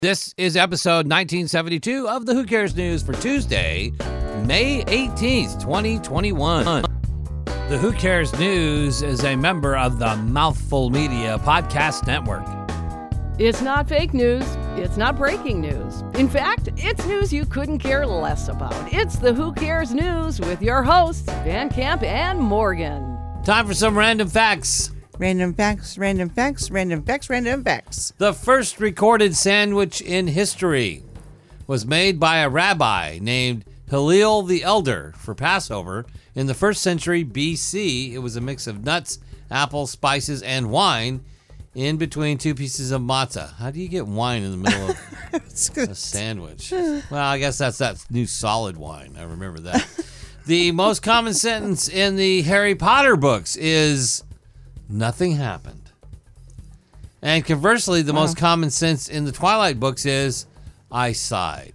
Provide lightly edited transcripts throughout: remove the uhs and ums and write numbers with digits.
This is episode 1972 of the Who Cares News for Tuesday, May 18th, 2021. The Who Cares News is a member of the Mouthful Media Podcast Network. It's not fake news. It's not breaking news. In fact, it's news you couldn't care less about. It's the Who Cares News with your hosts, Van Camp and Morgan. Time for some random facts. Random facts, random facts, random facts, random facts. The first recorded sandwich in history was made by a rabbi named Hillel the Elder for Passover in the 1st century BC. It was a mix of nuts, apples, spices, and wine in between two pieces of matzah. How do you get wine in the middle of a sandwich? Well, I guess that's that new solid wine. I remember that. The most common sentence in the Harry Potter books is, "Nothing happened." And conversely, the most common sentence in the Twilight books is, "I sighed."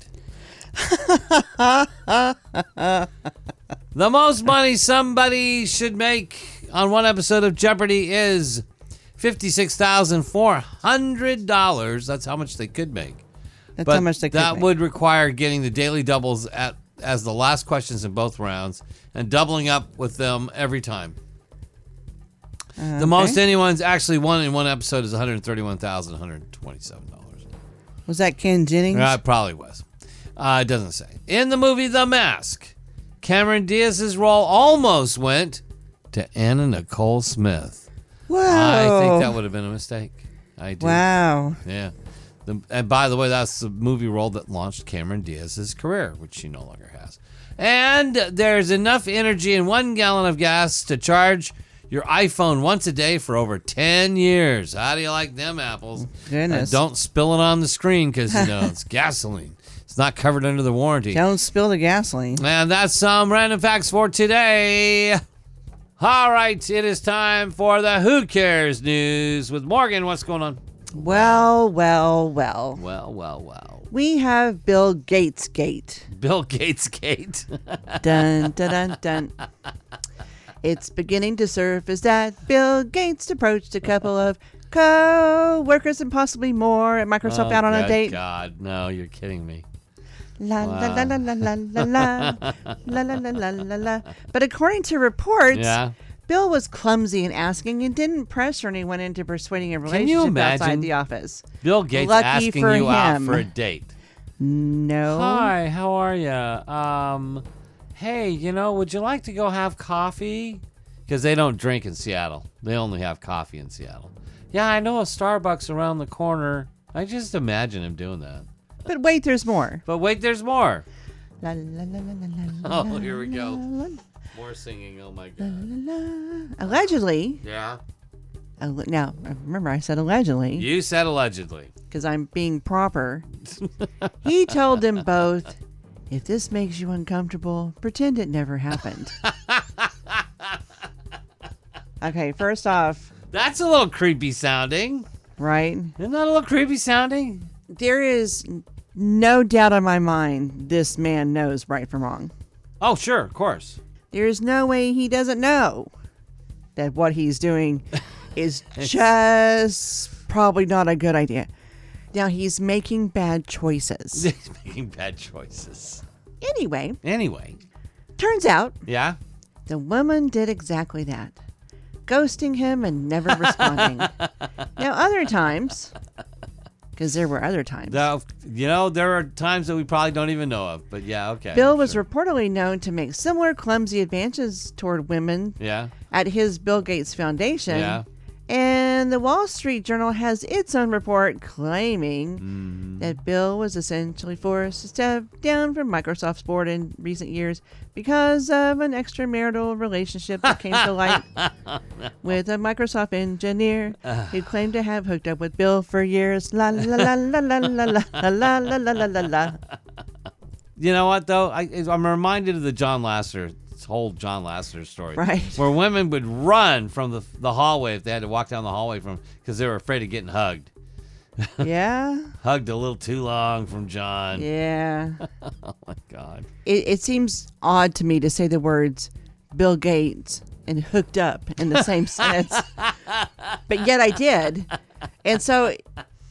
The most money somebody should make on one episode of Jeopardy is $56,400. That's how much they could make. That's how much they could That make. would require getting the daily doubles as the last questions in both rounds and doubling up with them every time. The most anyone's actually won in one episode is $131,127. Was that Ken Jennings? It probably was. It doesn't say. In the movie The Mask, Cameron Diaz's role almost went to Anna Nicole Smith. Whoa. I think that would have been a mistake. I do. Wow. Yeah. And by the way, that's the movie role that launched Cameron Diaz's career, which she no longer has. And there's enough energy in 1 gallon of gas to charge your iPhone once a day for over 10 years. How do you like them apples? Goodness. Don't spill it on the screen because, it's gasoline. It's not covered under the warranty. Don't spill the gasoline. And that's some random facts for today. All right, it is time for the Who Cares News with Morgan. What's going on? Well. Well. We have Bill Gates Gate. Bill Gates Gate. Dun, dun, dun, dun. It's beginning to surface that Bill Gates approached a couple of co-workers and possibly more at Microsoft out on a date. God, no, you're kidding me. La la la la la la la la la la la la la. But according to reports, Yeah. Bill was clumsy in asking and didn't pressure anyone into persuading a you relationship imagine? outside the office. Bill Gates Lucky asking for you out him. for a date. No. Hi, how are you? Hey, would you like to go have coffee? Because they don't drink in Seattle. They only have coffee in Seattle. Yeah, I know a Starbucks around the corner. I just imagine him doing that. But wait, there's more. But wait, there's more. La, la, la, la, la, la, Oh, here we go. la, More singing. Oh, my la, God. la, la. Allegedly. Yeah. Now, remember I said allegedly You said allegedly. because I'm being proper. He told them both, if this makes you uncomfortable, pretend it never happened. Okay, first off, That's a little creepy sounding. right? Isn't that a little creepy sounding? There is no doubt in my mind this man knows right from wrong. Oh, sure, of course. There is no way he doesn't know that what he's doing is just probably not a good idea. Now, he's making bad choices. He's making bad choices. Anyway, turns out Yeah? the woman did exactly that. Ghosting him and never responding. Now, other times, because there were other times, There are times that we probably don't even know of, but yeah, okay. Bill was sure. reportedly known to make similar clumsy advances toward women Yeah, at his Bill Gates Foundation. yeah. And the Wall Street Journal has its own report claiming that Bill was essentially forced to step down from Microsoft's board in recent years because of an extramarital relationship that came to light with a Microsoft engineer who claimed to have hooked up with Bill for years. La la la la la la la la la la la la la. You know what, though? I'm reminded of the John Lasseter, this whole John Lasseter story. Right. Where women would run from the hallway if they had to walk down the hallway because they were afraid of getting hugged. Yeah? Hugged a little too long from John. Yeah. Oh, my God. It seems odd to me to say the words Bill Gates and hooked up in the same sentence. But yet I did. And so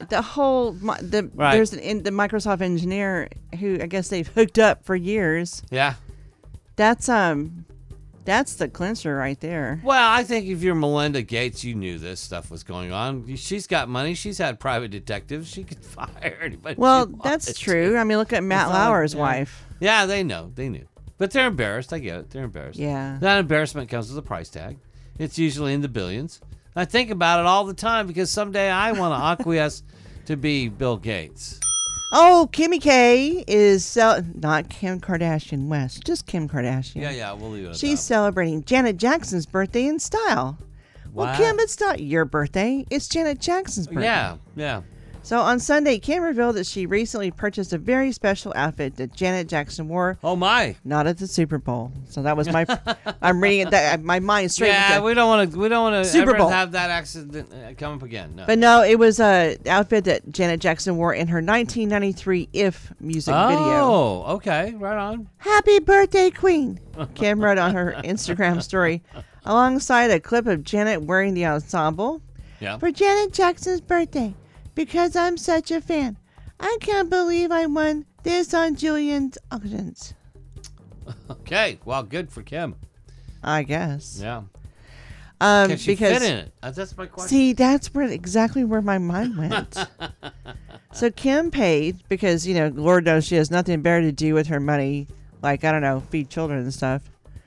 the whole Right. there's the Microsoft engineer who I guess they've hooked up for years. Yeah. That's the clincher right there. Well, I think if you're Melinda Gates, you knew this stuff was going on. She's got money. She's had private detectives. She could fire anybody. Well, she wanted that's true. to. I mean, look at Matt It's not- Lauer's yeah. wife. Yeah, they know. They knew. But they're embarrassed. I get it. They're embarrassed. Yeah. That embarrassment comes with a price tag. It's usually in the billions. I think about it all the time because someday I want to acquiesce to be Bill Gates. Oh, Kimmy K is not Kim Kardashian West, just Kim Kardashian. Yeah, we'll leave it at She's that. celebrating Janet Jackson's birthday in style. Well, Wow. Kim, it's not your birthday. It's Janet Jackson's birthday. Yeah. So on Sunday, Kim revealed that she recently purchased a very special outfit that Janet Jackson wore, Oh, my. not at the Super Bowl. So that was my. I'm reading it. My mind straight. Yeah, with we don't want to Super ever Bowl. have that accident come up again. No. But no, it was a outfit that Janet Jackson wore in her 1993 "If" music video. Oh, okay. Right on. Happy birthday, Queen! Kim wrote on her Instagram story, alongside a clip of Janet wearing the ensemble. Yeah. For Janet Jackson's birthday, because I'm such a fan. I can't believe I won this on Julian's auctions. Okay. Well, good for Kim. I guess. Yeah. Can she because fit in it? That's my question. see, that's exactly where my mind went. So Kim paid because Lord knows she has nothing better to do with her money, like I don't know, feed children and stuff.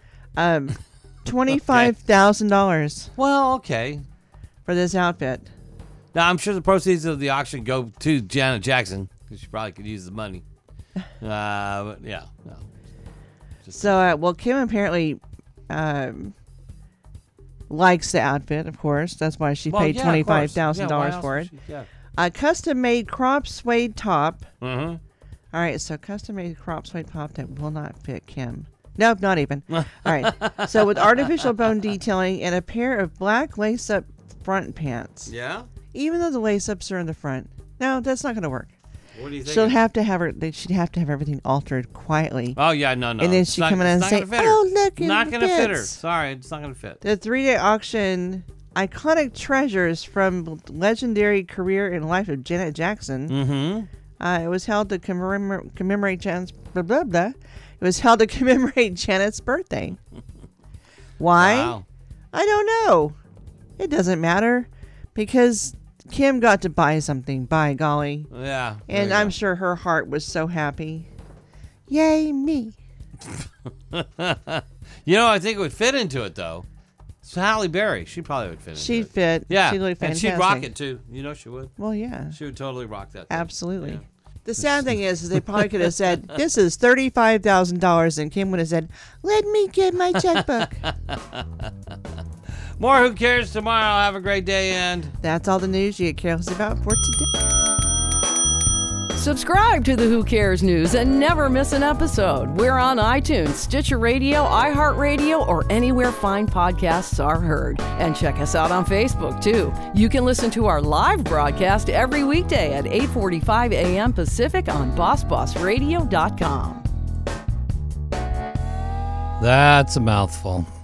$25,000 Well, okay. for this outfit. Now, I'm sure the proceeds of the auction go to Janet Jackson because she probably could use the money. But yeah. No. So, well, Kim apparently likes the outfit, of course. That's why she Well, paid yeah, of course. $25,000 Yeah, for it. Yeah. A custom-made crop suede top. Mm-hmm. All right, so custom-made crop suede top that will not fit Kim. Nope, not even. All right, so with artificial bone detailing and a pair of black lace-up front pants. Yeah? Even though the lace-ups are in the front. No, that's not going to work. What do you think? She'd have to have everything altered quietly. Oh, yeah, no. And then It's she'd not- come in and it's say, not gonna fit her. "Oh, look, Not it going to fit her. fits." Sorry, it's not going to fit. The 3-day auction, iconic treasures from legendary career and life of Janet Jackson. Mm-hmm. It was held to commemorate Janet's blah blah blah. It was held to commemorate Janet's birthday. Why? Wow. I don't know. It doesn't matter because Kim got to buy something. By golly, Yeah. and I'm sure her heart was so happy. Yay me! I think it would fit into it, though. It's Halle Berry. She probably would fit into She'd it. fit. Yeah. She looked and fantastic. she'd rock it, too. She would. Well, yeah. She would totally rock that thing. Absolutely. Yeah. The sad thing is they probably could have said, "This is $35,000," and Kim would have said, "Let me get my checkbook." More Who Cares tomorrow. Have a great day, and That's all the news you get careless about for today. Subscribe to the Who Cares News and never miss an episode. We're on iTunes, Stitcher Radio, iHeartRadio, or anywhere fine podcasts are heard. And check us out on Facebook, too. You can listen to our live broadcast every weekday at 8:45 a.m. Pacific on BossBossRadio.com. that's a mouthful.